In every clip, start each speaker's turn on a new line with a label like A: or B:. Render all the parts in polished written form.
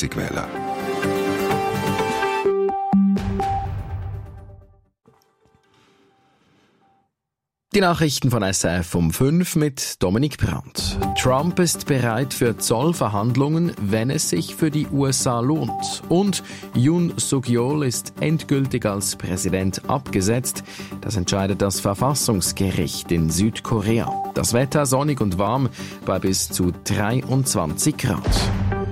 A: wählen.
B: Die Nachrichten von SRF um 5 mit Dominik Brandt. Trump ist bereit für Zollverhandlungen, wenn es sich für die USA lohnt. Und Yoon Suk-yeol ist endgültig als Präsident abgesetzt. Das entscheidet das Verfassungsgericht in Südkorea. Das Wetter sonnig und warm bei bis zu 23 Grad.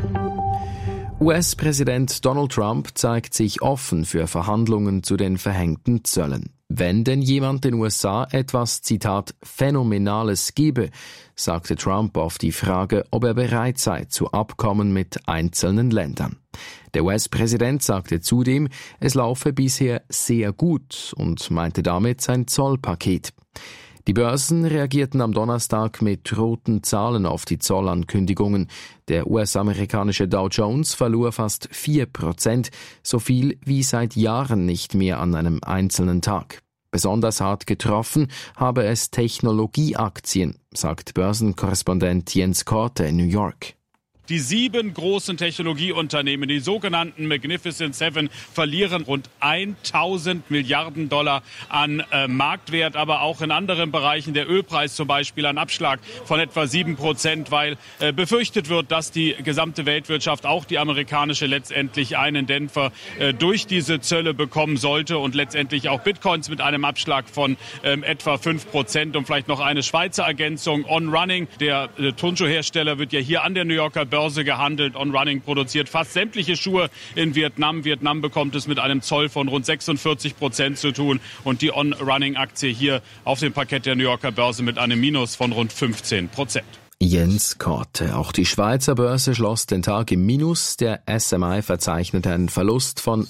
B: US-Präsident Donald Trump zeigt sich offen für Verhandlungen zu den verhängten Zöllen. Wenn denn jemand den USA etwas, Zitat, Phänomenales gebe, sagte Trump auf die Frage, ob er bereit sei zu Abkommen mit einzelnen Ländern. Der US-Präsident sagte zudem, es laufe bisher sehr gut und meinte damit sein Zollpaket. Die Börsen reagierten am Donnerstag mit roten Zahlen auf die Zollankündigungen. Der US-amerikanische Dow Jones verlor fast 4%, so viel wie seit Jahren nicht mehr an einem einzelnen Tag. Besonders hart getroffen habe es Technologieaktien, sagt Börsenkorrespondent Jens Korte in New York.
C: Die 7 großen Technologieunternehmen, die sogenannten Magnificent Seven, verlieren rund 1.000 Milliarden Dollar an Marktwert, aber auch in anderen Bereichen, der Ölpreis zum Beispiel, ein Abschlag von etwa 7%, weil befürchtet wird, dass die gesamte Weltwirtschaft, auch die amerikanische, letztendlich einen Dämpfer durch diese Zölle bekommen sollte und letztendlich auch Bitcoins mit einem Abschlag von etwa 5%. Und vielleicht noch eine Schweizer Ergänzung. On Running, der Turnschuhhersteller, wird ja hier an der New Yorker Börse gehandelt. On Running produziert fast sämtliche Schuhe in Vietnam. Vietnam bekommt es mit einem Zoll von rund 46% zu tun und die On Running Aktie hier auf dem Parkett der New Yorker Börse mit einem Minus von rund 15%.
B: Jens Korte. Auch die Schweizer Börse schloss den Tag im Minus. Der SMI verzeichnete einen Verlust von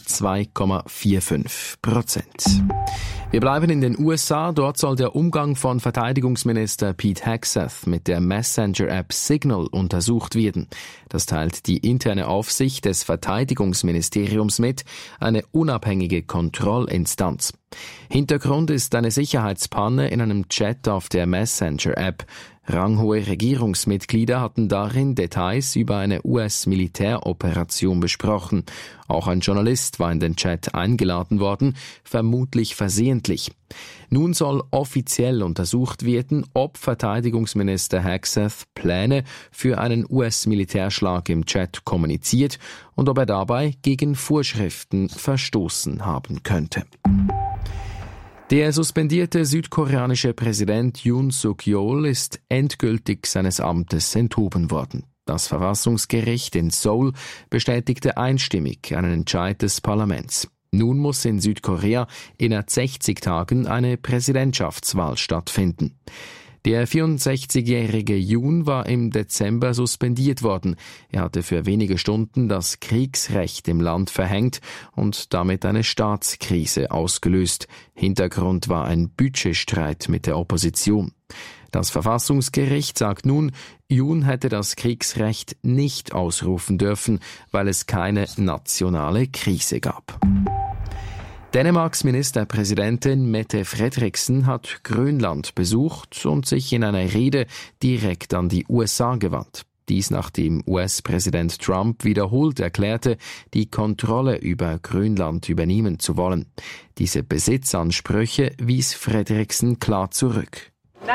B: 2,45%. Wir bleiben in den USA. Dort soll der Umgang von Verteidigungsminister Pete Hegseth mit der Messenger-App Signal untersucht werden. Das teilt die interne Aufsicht des Verteidigungsministeriums mit, eine unabhängige Kontrollinstanz. Hintergrund ist eine Sicherheitspanne in einem Chat auf der Messenger-App. Ranghohe Regierungsmitglieder hatten darin Details über eine US-Militäroperation besprochen. Auch ein Journalist war in den Chat eingeladen worden, vermutlich versehentlich. Nun soll offiziell untersucht werden, ob Verteidigungsminister Hegseth Pläne für einen US-Militärschlag im Chat kommuniziert und ob er dabei gegen Vorschriften verstoßen haben könnte. Der suspendierte südkoreanische Präsident Yoon Suk-yeol ist endgültig seines Amtes enthoben worden. Das Verfassungsgericht in Seoul bestätigte einstimmig einen Entscheid des Parlaments. Nun muss in Südkorea innerhalb 60 Tagen eine Präsidentschaftswahl stattfinden. Der 64-jährige Yoon war im Dezember suspendiert worden. Er hatte für wenige Stunden das Kriegsrecht im Land verhängt und damit eine Staatskrise ausgelöst. Hintergrund war ein Budgetstreit mit der Opposition. Das Verfassungsgericht sagt nun, Yoon hätte das Kriegsrecht nicht ausrufen dürfen, weil es keine nationale Krise gab. Dänemarks Ministerpräsidentin Mette Frederiksen hat Grönland besucht und sich in einer Rede direkt an die USA gewandt. Dies nachdem US-Präsident Trump wiederholt erklärte, die Kontrolle über Grönland übernehmen zu wollen. Diese Besitzansprüche wies Frederiksen klar zurück.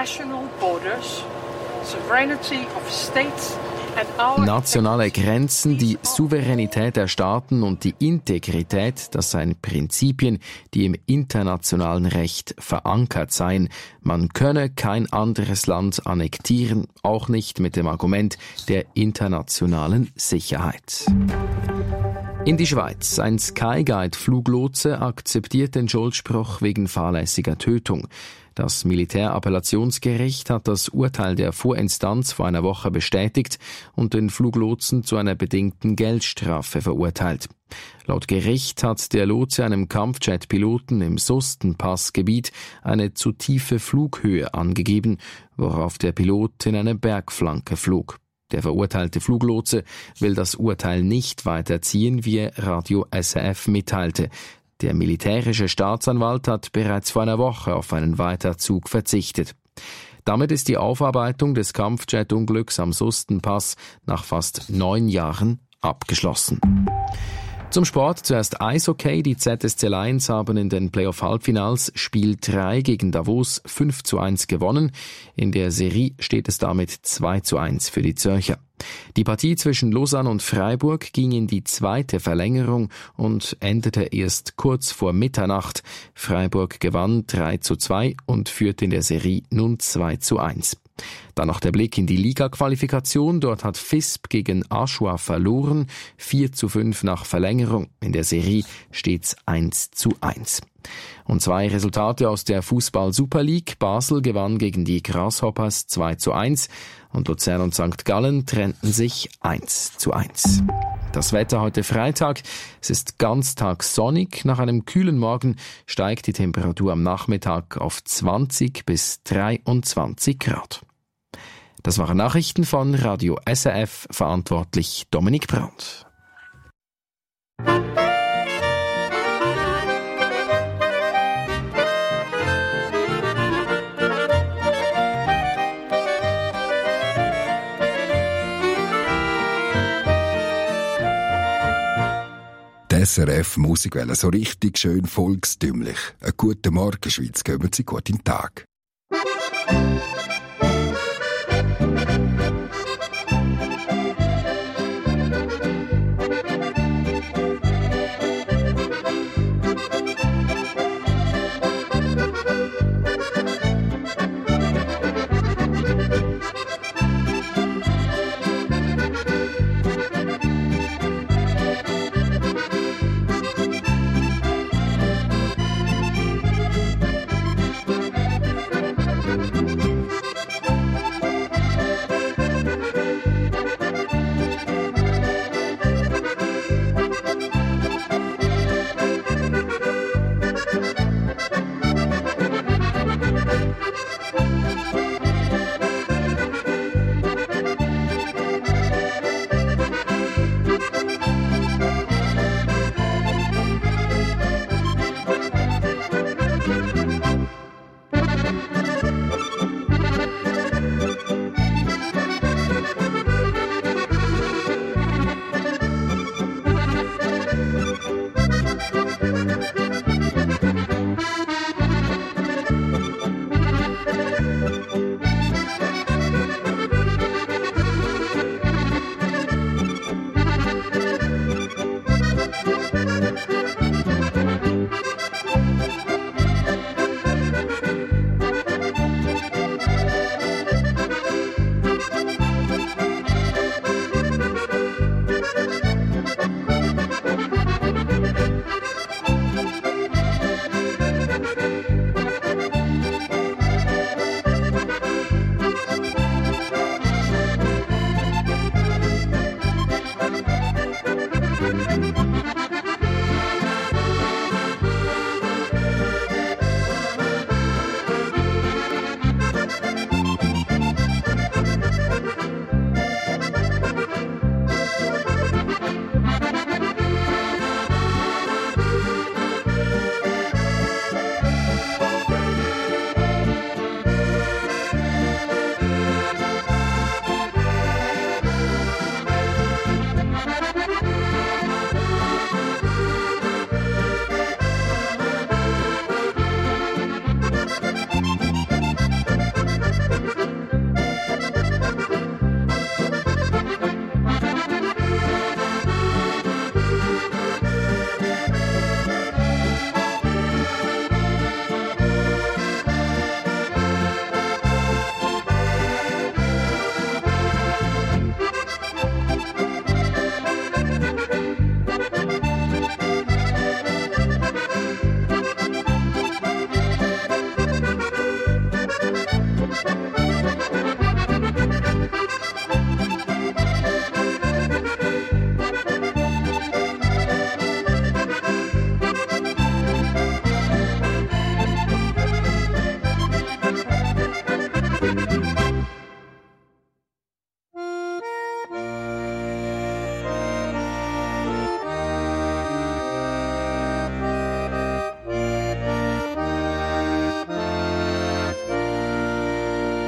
B: Nationale Grenzen, die Souveränität der Staaten und die Integrität, das seien Prinzipien, die im internationalen Recht verankert seien. Man könne kein anderes Land annektieren, auch nicht mit dem Argument der internationalen Sicherheit. In die Schweiz. Ein Skyguide-Fluglotse akzeptiert den Schuldspruch wegen fahrlässiger Tötung. Das Militärappellationsgericht hat das Urteil der Vorinstanz vor einer Woche bestätigt und den Fluglotsen zu einer bedingten Geldstrafe verurteilt. Laut Gericht hat der Lotse einem Kampfjet-Piloten im Sustenpassgebiet eine zu tiefe Flughöhe angegeben, worauf der Pilot in eine Bergflanke flog. Der verurteilte Fluglotse will das Urteil nicht weiterziehen, wie Radio SRF mitteilte. Der militärische Staatsanwalt hat bereits vor einer Woche auf einen Weiterzug verzichtet. Damit ist die Aufarbeitung des Kampfjet-Unglücks am Sustenpass nach fast 9 Jahren abgeschlossen. Zum Sport zuerst Eishockey. Die ZSC Lions haben in den Playoff-Halbfinals Spiel 3 gegen Davos 5:1 gewonnen. In der Serie steht es damit 2:1 für die Zürcher. Die Partie zwischen Lausanne und Freiburg ging in die zweite Verlängerung und endete erst kurz vor Mitternacht. Freiburg gewann 3:2 und führte in der Serie nun 2:1. Dann noch der Blick in die Liga-Qualifikation. Dort hat Visp gegen Aschua verloren. 4:5 nach Verlängerung. In der Serie steht's 1:1. Und zwei Resultate aus der Fußball-Super League. Basel gewann gegen die Grasshoppers 2:1 und Luzern und St. Gallen trennten sich 1:1. Das Wetter heute Freitag. Es ist ganztags sonnig. Nach einem kühlen Morgen steigt die Temperatur am Nachmittag auf 20 bis 23 Grad. Das waren Nachrichten von Radio SRF, verantwortlich Dominik Brandt.
A: Die SRF Musikwelle, so richtig schön volkstümlich. Einen guten Morgen, Schweiz, geben Sie gut in den Tag.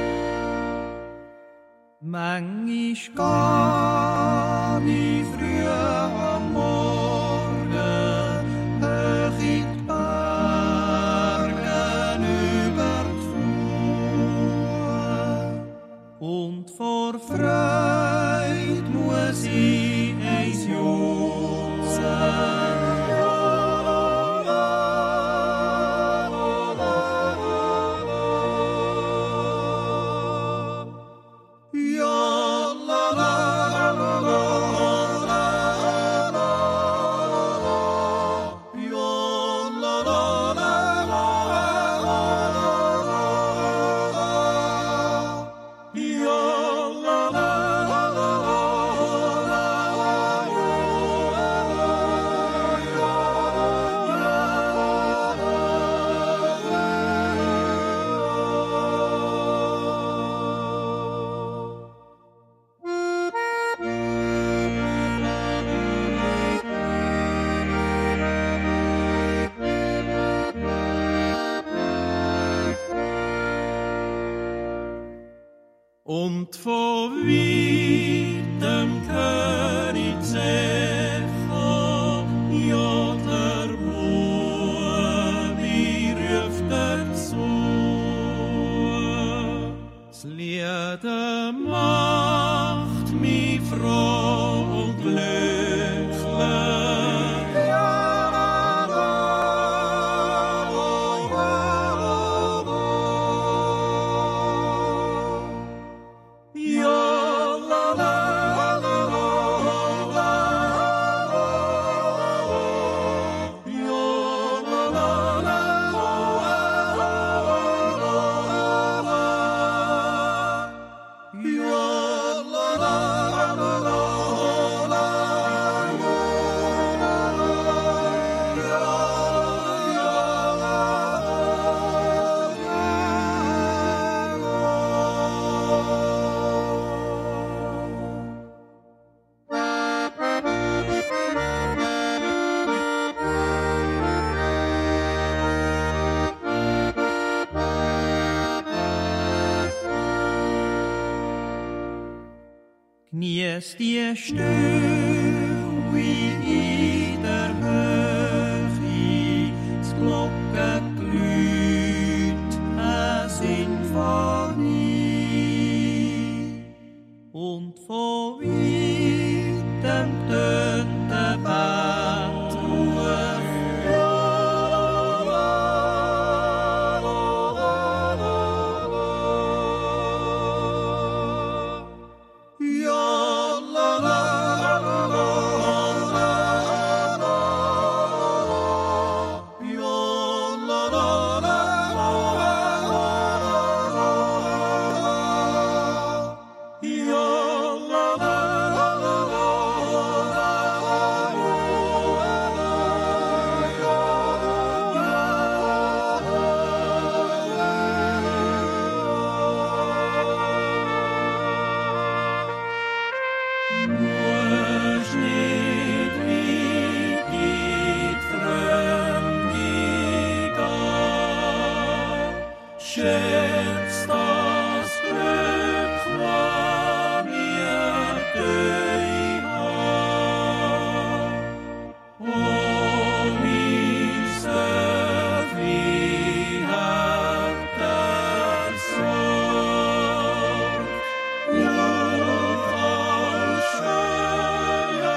D: Manchmal geh ich früh Und von weitem höre ich das Echo, ja, der Mubi ruft dazu. Das Lied macht mich froh und glücklich. Genieß die Stille in der Höhe, das Glockengeläut, eine Sinfonie. Und von weitem tönt der Bettruf. Schätzt das Glück, war mir durch. Oh, wie sehr wie habt ihr Sorg, und all schöne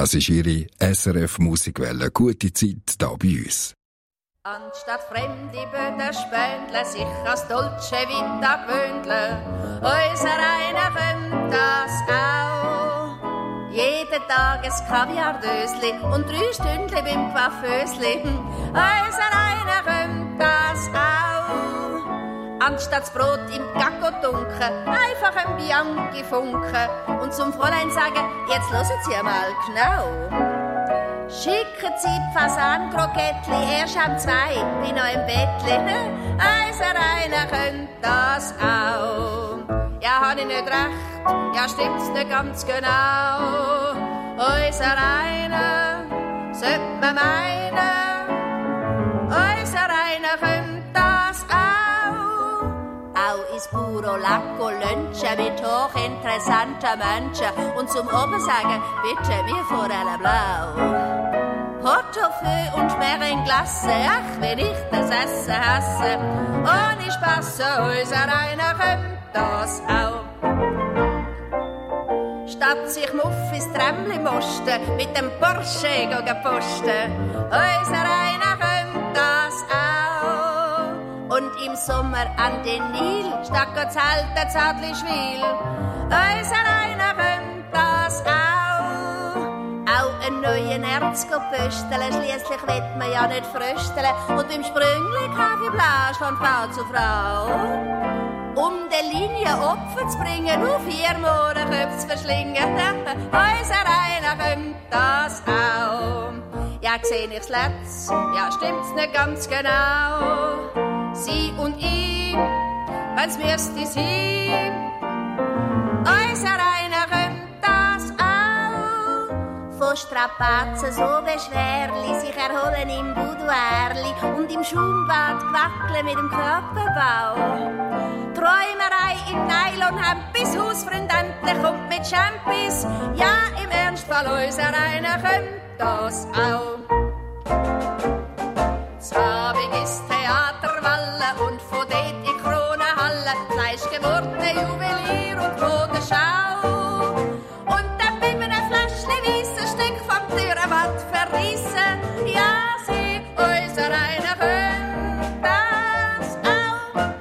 A: Das ist Ihre SRF-Musikwelle. Gute Zeit hier bei uns.
E: Anstatt fremde Böden spöndle, sich als Dolce Vita gewöhnle, unser einer kömmt das auch. Jeden Tag ein Kaviardösli und 3 Stündchen beim Coiffeusli, unser einer kömmt das auch. Anstatt das Brot im Gacko tunken, einfach ein Bianchi funken und zum Fräulein sagen, jetzt hören Sie einmal genau. Schicken Sie die Fasankrokettli erst am 2, bin noch im Bettli. Unser einer könnte das auch. Ja, hab ich nicht recht, ja, stimmt's nicht ganz genau. Unser einer sollte man meinen, unser einer könnte das auch. Auch ins Buro Lacco lunchen mit hochinteressanten Menschen und zum Oben sagen, bitte, wir Forelle blau. Portofeu und Schmerin Glasse, ach, wenn ich das Essen hasse. Ohne Spass, unser einer kömmt das auch. Statt sich Muffis Trämli mosten, mit dem Porsche gehen posten. Unser einer kömmt das auch. Und im Sommer an den Nil, statt zu halten, Zadlischwil. Unser einer kömmt das auch. Auch einen neuen Erz pösteln, schliesslich will man ja nicht frösteln. Und im Sprüngli Kaffeeblasch von Frau zu Frau. Um der Linie Opfer zu bringen, auf 4 Mohrenköpfe zu verschlingen. Unser einer kömmt das auch. Ja, seh ich's letzt, ja, stimmt's nicht ganz genau. Sie und ich, wenn's müsste sein. Unser einer kömmt das auch. Von Strapazen so beschwerlich, sich erholen im Boudoirli und im Schaumbad wackeln mit dem Körperbau. Träumerei im Nylonhemd bis Hausfreund endlich kommt mit Champis. Ja, im Ernstfall, unser einer kömmt das auch. Zabig ist Theaterwalle und von dort in Kronenhalle fleischgewordene Juwelier und Modenschau. Und dann bei einem Fläschchen weisses Stück vom Türenwand verrissen. Ja, sie, unser einer kömmt das auch.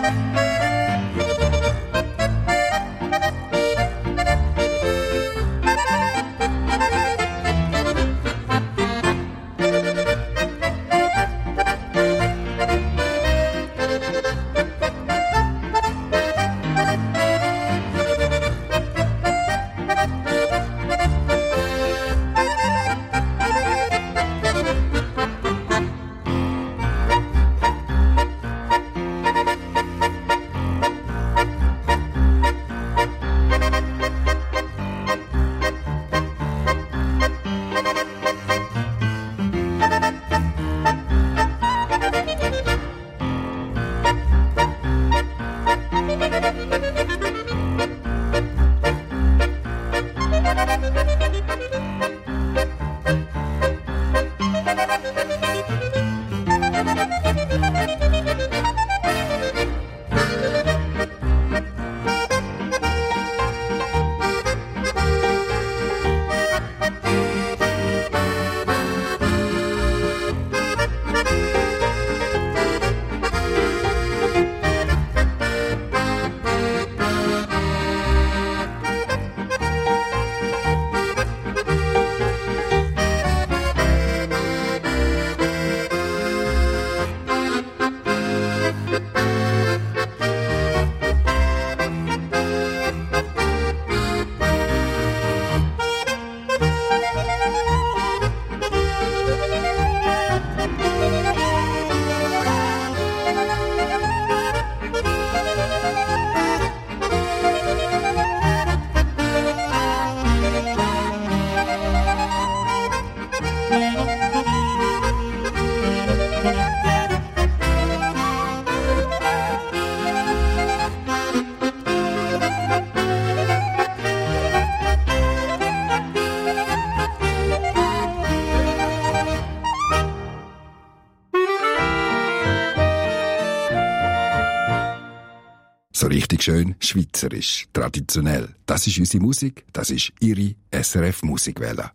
A: So richtig schön schweizerisch, traditionell. Das ist unsere Musik, das ist Ihre SRF Musikwelle.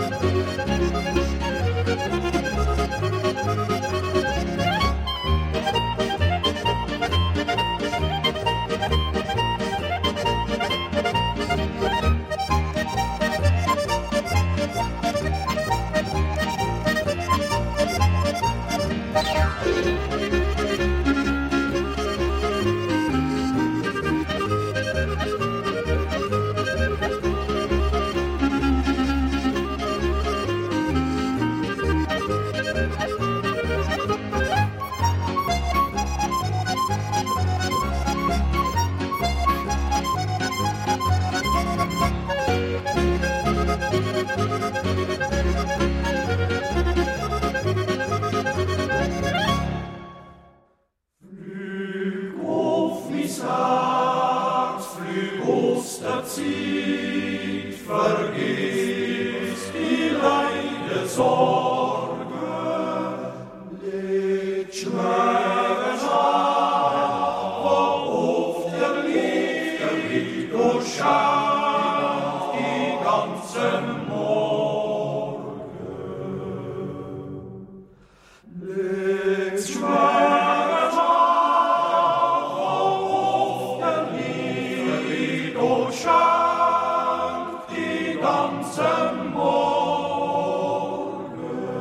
D: Schank die ganze Morgen.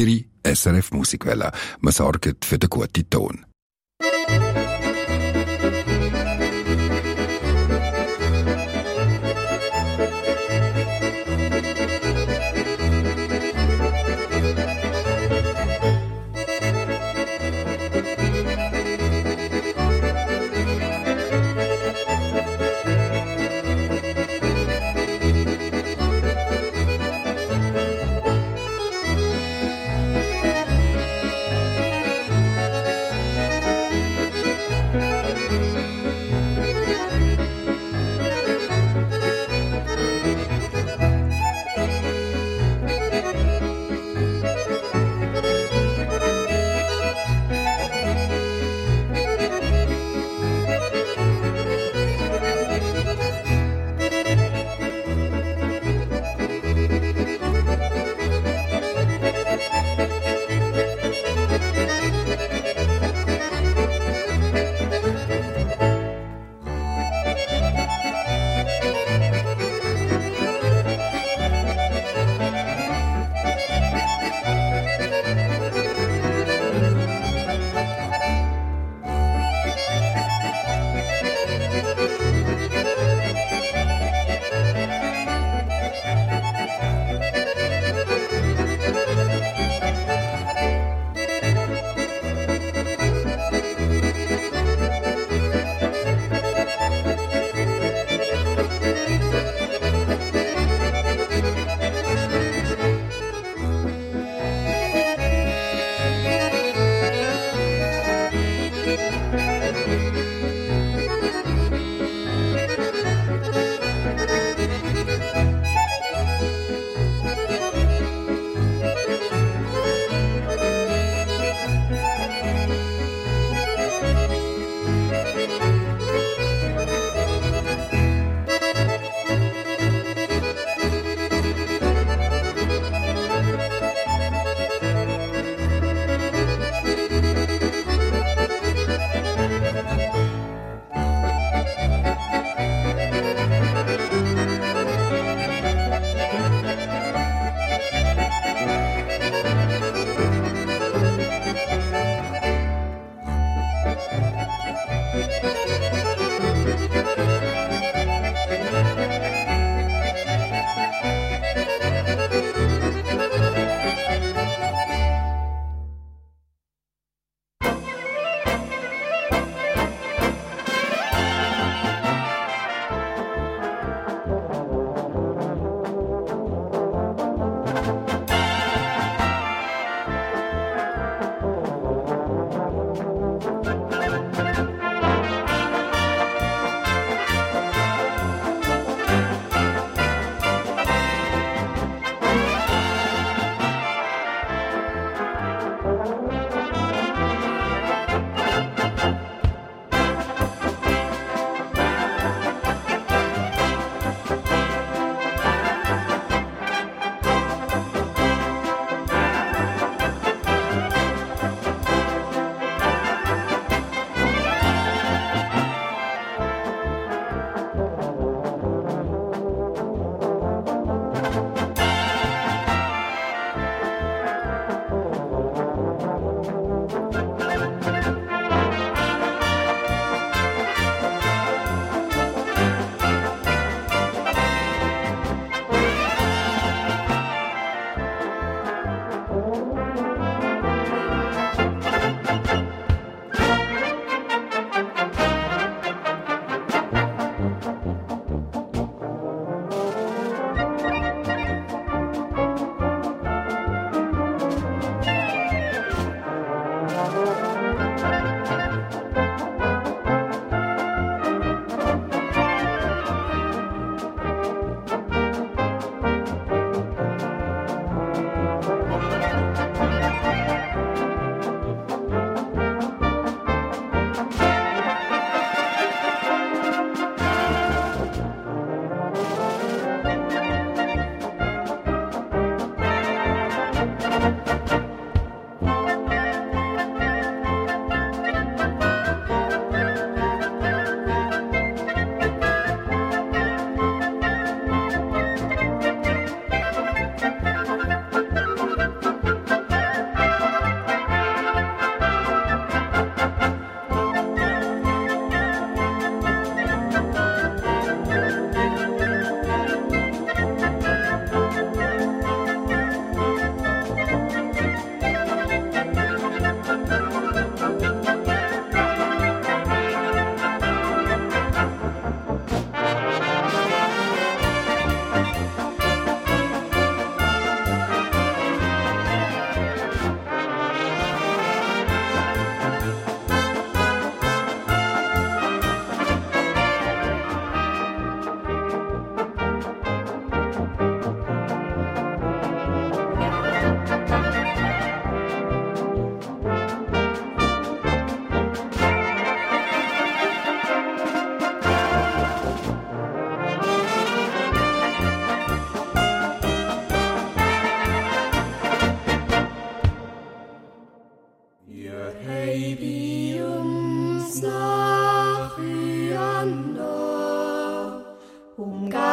A: Ihre SRF Musikwelle. Wir sorgen für den guten Ton.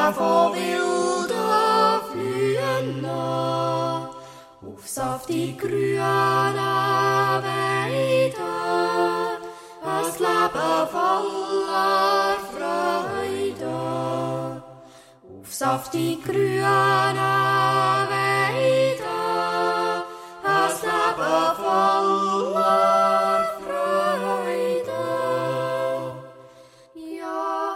F: von wilden Flühen auf saftig grüne Weiden, das Leben voller Freude. Auf saftig grüne Weiden, das Leben voller Freude. Ja,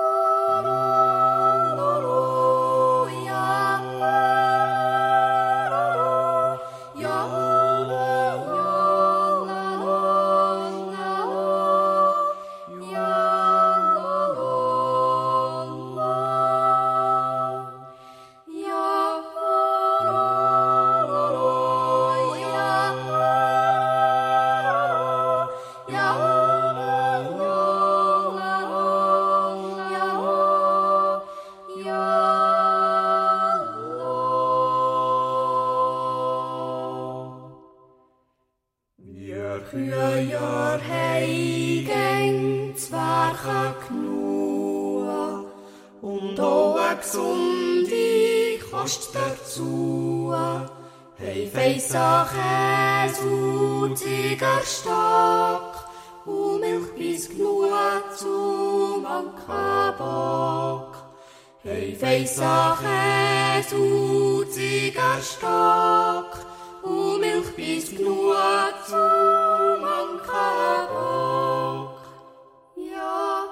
F: Jahr heigeng Zwerge genug und auch eine gesunde Kost dazu. Hei feisser Käse und Ziegerstock und Milch bis genug zum Ankerbock. Hei feisser Käse und Ziegerstock und Milch bis genug zum Ankerbock. Ja,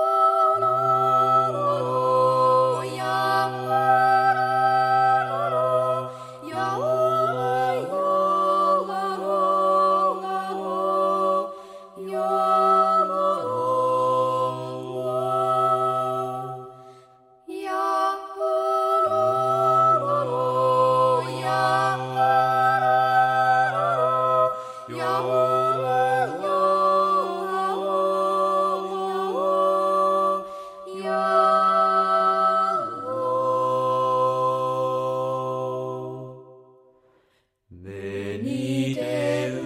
F: wenn ich der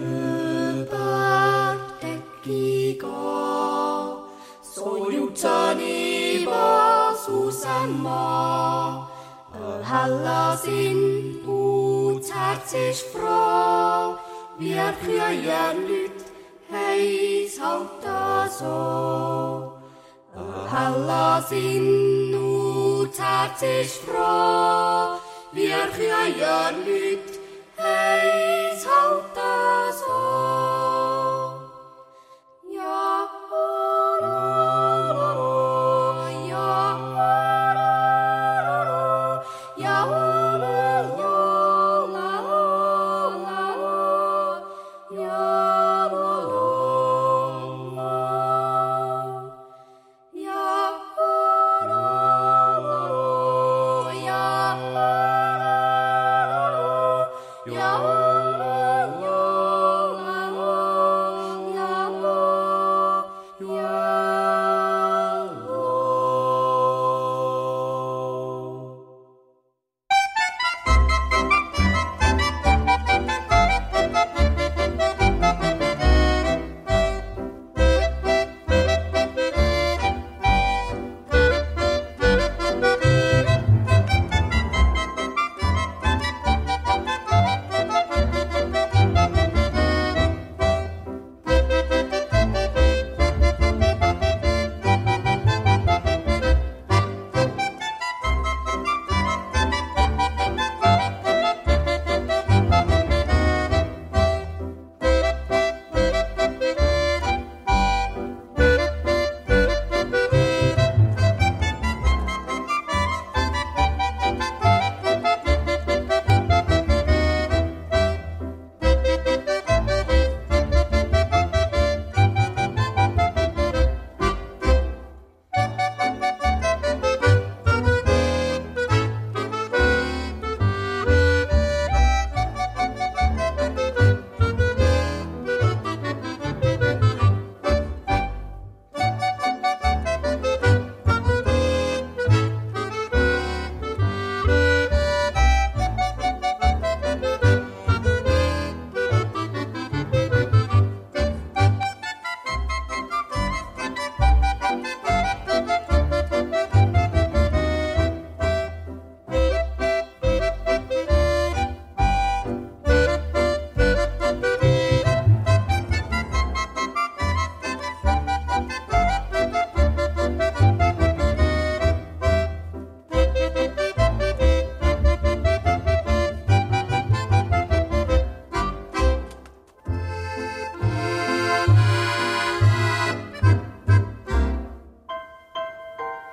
F: Überdecke gehe, so jutzen ich was aus dem Mann. Ein heller Sinn und das Herz ist froh, wir Kühe Leute heiss halt so. Ein heller Sinn und das Herz ist froh, wir Kühe Leute heiss halt so. Ja, ja,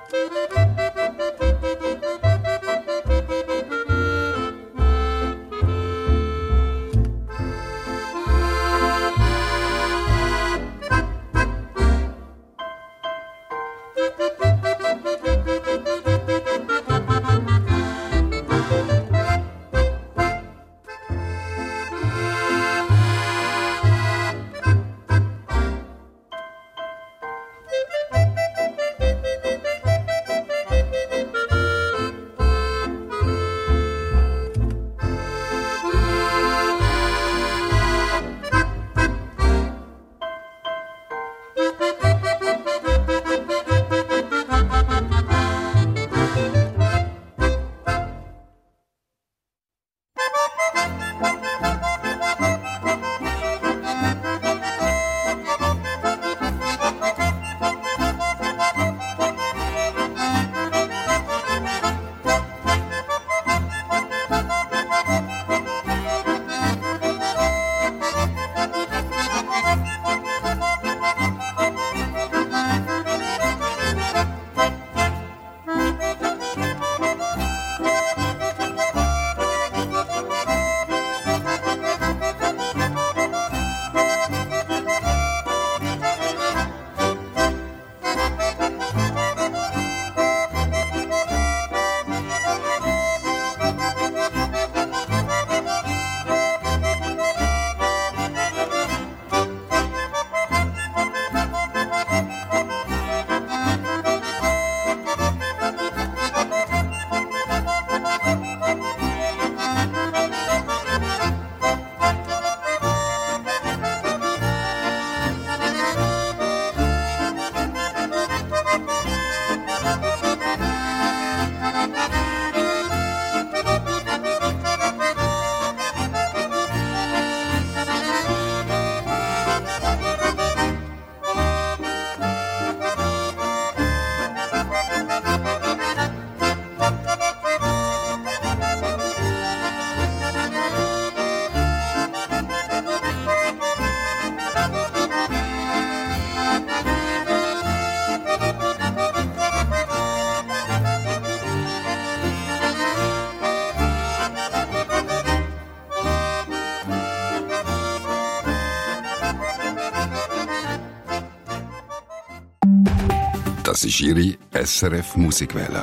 A: Das ist Ihre SRF Musikwelle.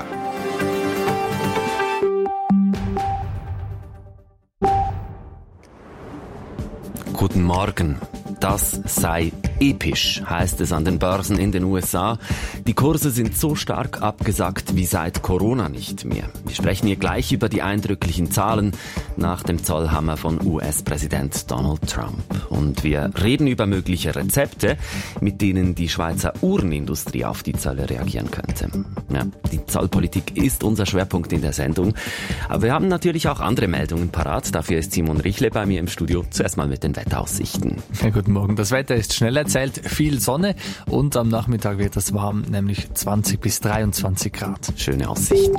G: Guten Morgen. Das sei episch, heißt es an den Börsen in den USA. Die Kurse sind so stark abgesackt wie seit Corona nicht mehr. Wir sprechen hier gleich über die eindrücklichen Zahlen nach dem Zollhammer von US-Präsident Donald Trump. Und wir reden über mögliche Rezepte, mit denen die Schweizer Uhrenindustrie auf die Zölle reagieren könnte. Ja, die Zollpolitik ist unser Schwerpunkt in der Sendung. Aber wir haben natürlich auch andere Meldungen parat. Dafür ist Simon Richle bei mir im Studio. Zuerst mal mit den Wetteraussichten.
H: Ja, guten Morgen. Das Wetter ist schnell erzählt. Viel Sonne und am Nachmittag wird es warm, nämlich 20 bis 23 Grad.
G: Schöne Aussichten.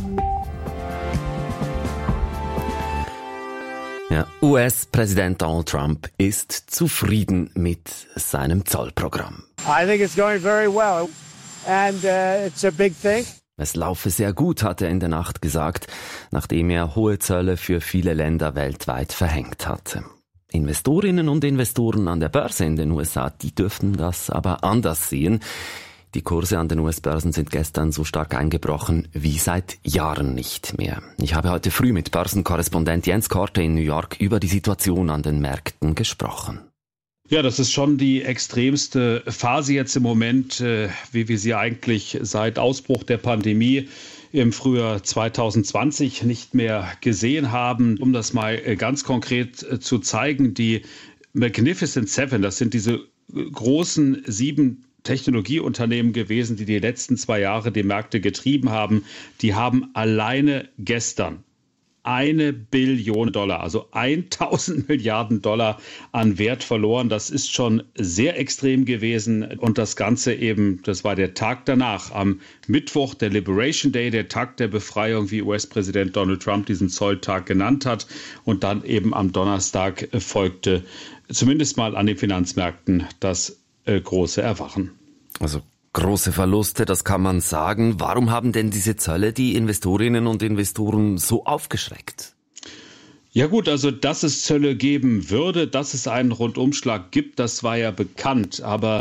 G: Ja, US-Präsident Donald Trump ist zufrieden mit seinem Zollprogramm.
I: I think it's going very well and it's a big thing.
G: Es laufe sehr gut, hat er in der Nacht gesagt, nachdem er hohe Zölle für viele Länder weltweit verhängt hatte. Investorinnen und Investoren an der Börse in den USA, die dürften das aber anders sehen. Die Kurse an den US-Börsen sind gestern so stark eingebrochen wie seit Jahren nicht mehr. Ich habe heute früh mit Börsenkorrespondent Jens Korte in New York über die Situation an den Märkten gesprochen.
C: Ja, das ist schon die extremste Phase jetzt im Moment, wie wir sie eigentlich seit Ausbruch der Pandemie im Frühjahr 2020 nicht mehr gesehen haben. Um das mal ganz konkret zu zeigen, die Magnificent Seven, das sind diese großen 7 Technologieunternehmen gewesen, die die letzten 2 Jahre die Märkte getrieben haben. Die haben alleine gestern $1 Billion, also 1000 Milliarden Dollar an Wert verloren. Das ist schon sehr extrem gewesen. Und das Ganze eben, das war der Tag danach, am Mittwoch, der Liberation Day, der Tag der Befreiung, wie US-Präsident Donald Trump diesen Zolltag genannt hat. Und dann eben am Donnerstag folgte zumindest mal an den Finanzmärkten das große Erwachen.
G: Also Große Verluste, das kann man sagen. Warum haben denn diese Zölle die Investorinnen und Investoren so aufgeschreckt?
C: Ja gut, also dass es Zölle geben würde, dass es einen Rundumschlag gibt, das war ja bekannt. Aber